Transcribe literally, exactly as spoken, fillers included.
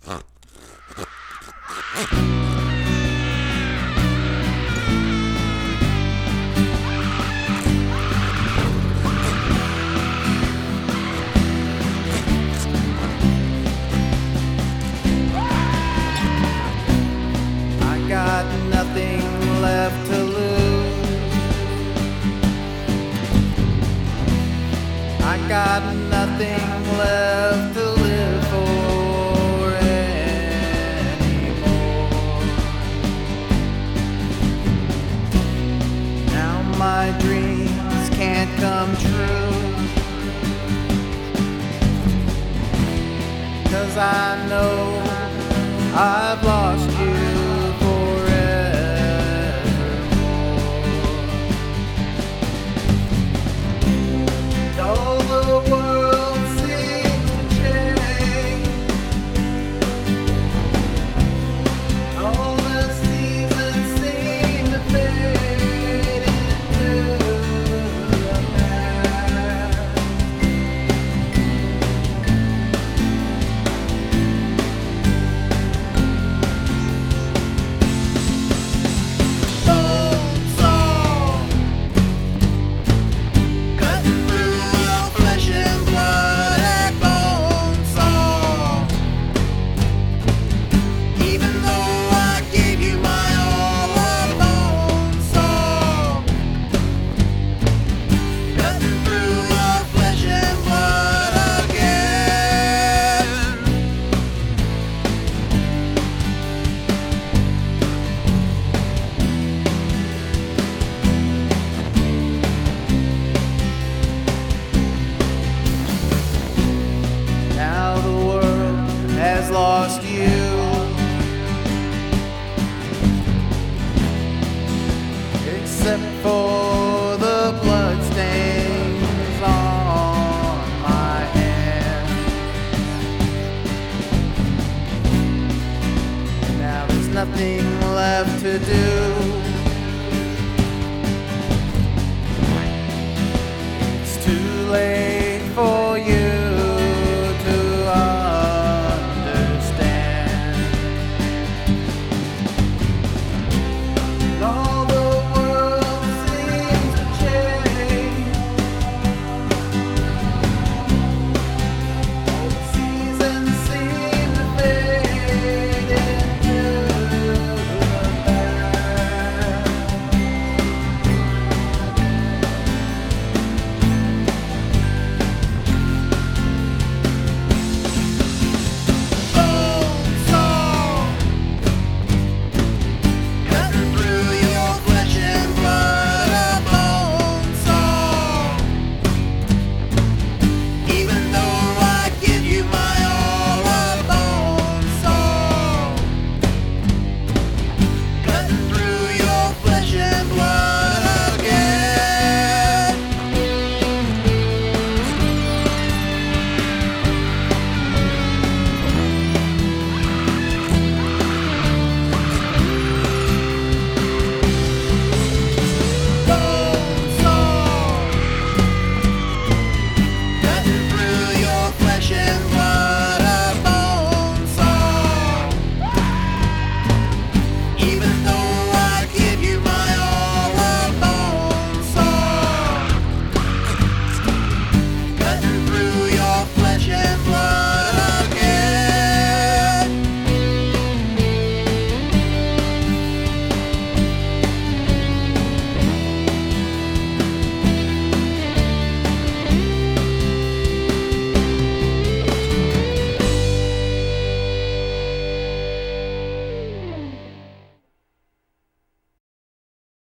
I got nothing left to lose. I got nothing left to live for anymore. Now my dreams can't come true, 'cause I know I've lost you forevermore. All the world seems to change, all the seasons seem to fade into the past. Bone saw, cutting through your flesh and blood. A bone saw. Even though I gave you my all, a bone saw, cutting through your flesh and blood again. Now the world has lost you, except for the blood stains on my hands. Now there's nothing left to do,